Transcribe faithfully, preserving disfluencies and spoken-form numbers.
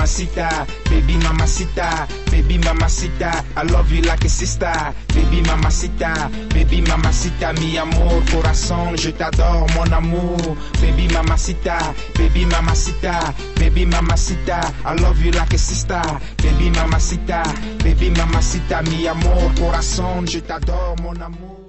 mamacita, baby mamacita, baby mamacita, I love you like a sister, baby mamacita, baby mamacita, mi amor, corazón, je t'adore mon amour, baby mamacita, baby mamacita, baby mamacita, I love you like a sister, baby mamacita, baby mamacita, mi amor, corazón, je t'adore mon amour.